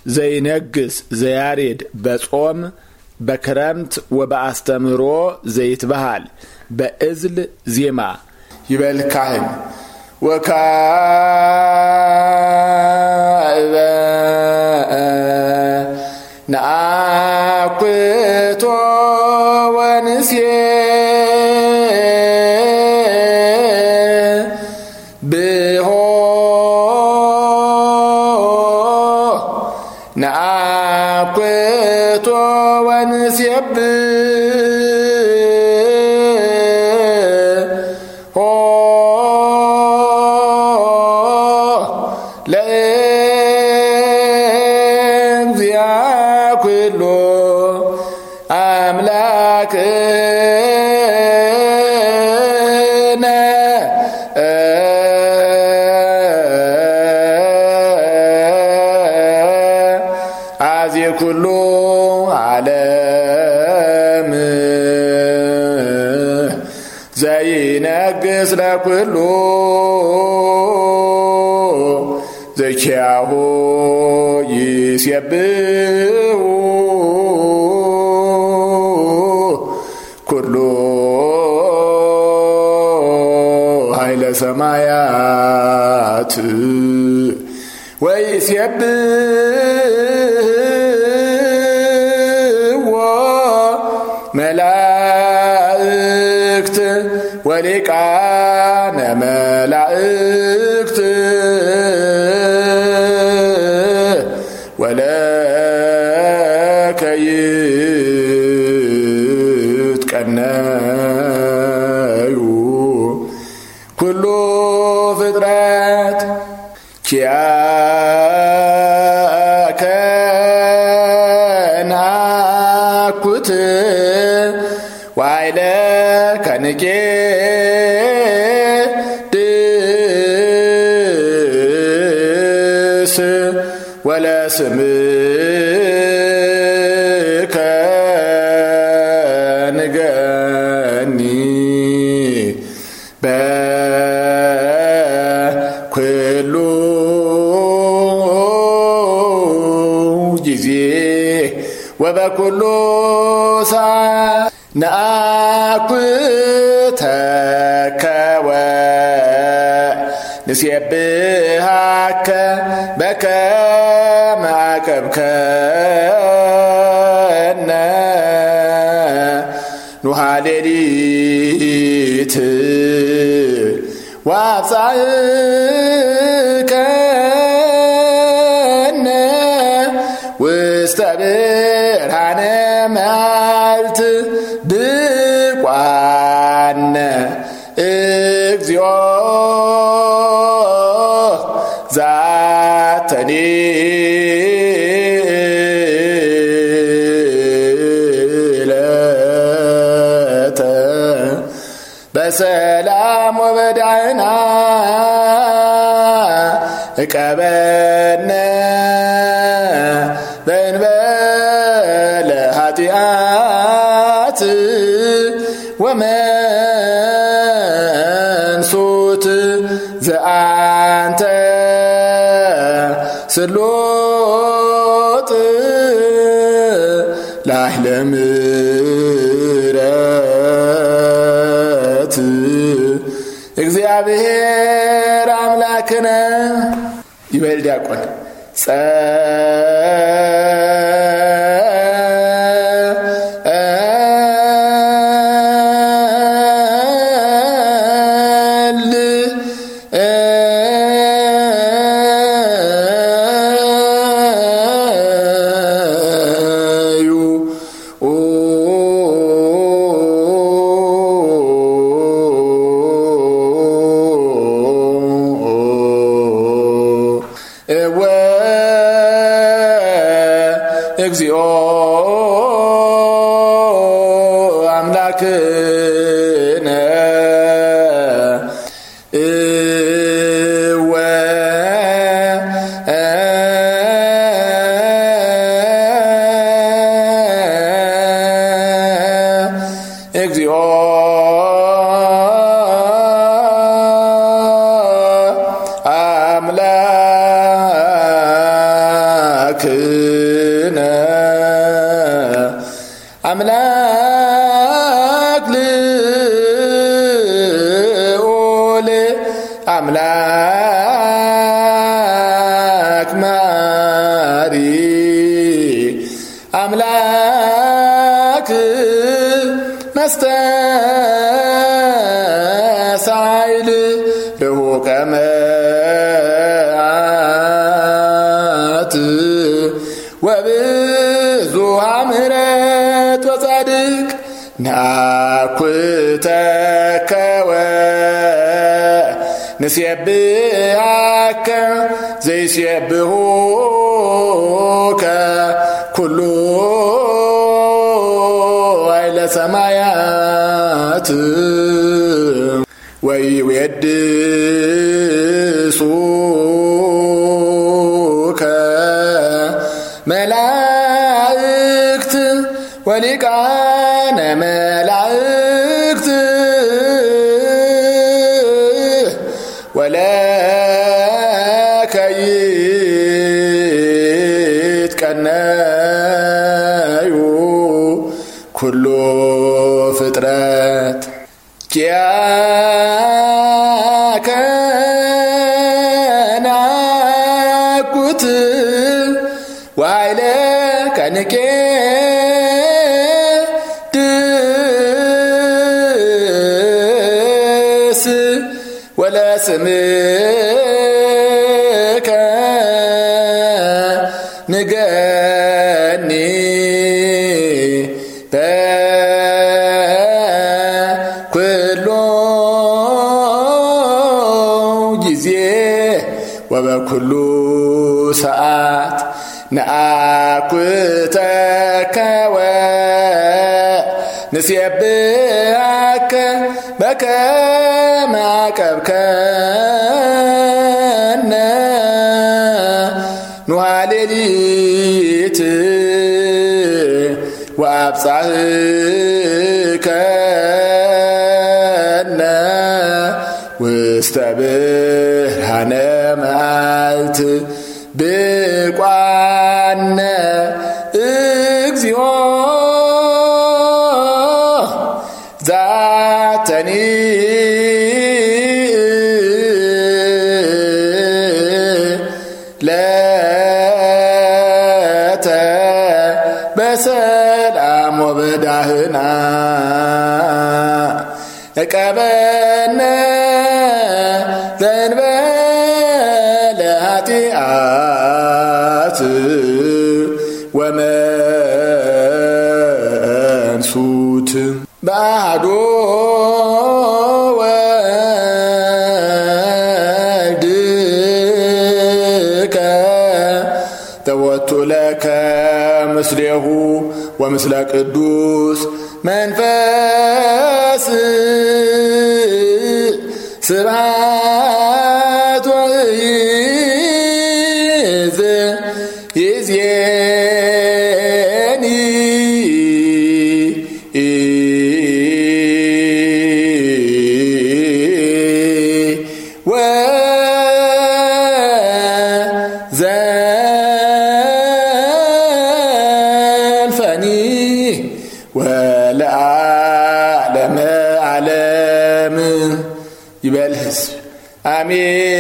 ዘይነግስ ዘያሬድ በጾም በክረምት ወበአስተምሮ ዘይትበሃል በእዝል ዜማ ይበል ካህን ወካበ ናአኩቶ ወንሴ ብሆ ናአኩቶ ወንሴብ ኩሉ ዓለም ዘይነግስ ለኩሉ ዘኪያሁ ይሴብሑ ኩሉ ኃይለ ሰማያት መላእክት ወሊቃነ መላእክት ወለከ ይትቀነዩ ኩሉ ፍጥረት ኪያከ ናኩት ዋይለ ከንቄ ድስ ወለስምከ ንገኒ በኩሉ ጊዜ ወበኩሉ ሰዓት ናአኩተከ ወንሴብሐከ በከመ አቀብከነ ኑኃ ሌሊት ወአብጽሕከነ ውስተ ብርሃነ መዓልት ብቋነ እግዚኦ ዛተኒ ዕለተ በሰላም ወበደህና እቀበነ በእንበለ ኃጢአት ወመንሱት ዘአንተ ስሉጥ ላዕለ ምሕረት እግዚአብሔር አምላክነ ይበል ዲያቆን እግዚኦ አምላክነ እግዚኦ አምላክ አምላክነ አምላክ ልዑል አምላክ ማሪ አምላክ መስተሳይል ርሁቀ መዓት ወብዙኃ ምሕረት ወጻድቅ ነአኩተከ ወንሴብሐከ ዘይሴብሑከ ኩሉ ኃይለ ሰማያት ወይዌድሱከ መላእክት ወሊቃነ መላእክት ወለከ ይትቀነዩ ኩሉ ፍጥረት ኪያከ ናኩት ወኃይለከ ንቄድስ ወለስምከ ንገኒ በኩሉ ጊዜ ወበኩሉ ሰዓት ነአኩተከ ወንሴብሐከ በከመ ዐቀብከነ ኑኃ ሌሊት ወአብጽሕከነ ውስተ ብርሃነ መዓልት ብቋነ እግዚኦ ዛተኒ ለተ በሰላም ወበዳህና እቀበነ ዘእንበለ ኃጢአት ወመንሱት በአሐዱ ወልድከ ተወቱ ለከ ምስሌሁ ወምስለ ቅዱስ መንፈስ ስብሐት ይእዜኒ ወዘልፈኒ ወለዓለመ ዓለም ይበል ሕዝብ አሜን።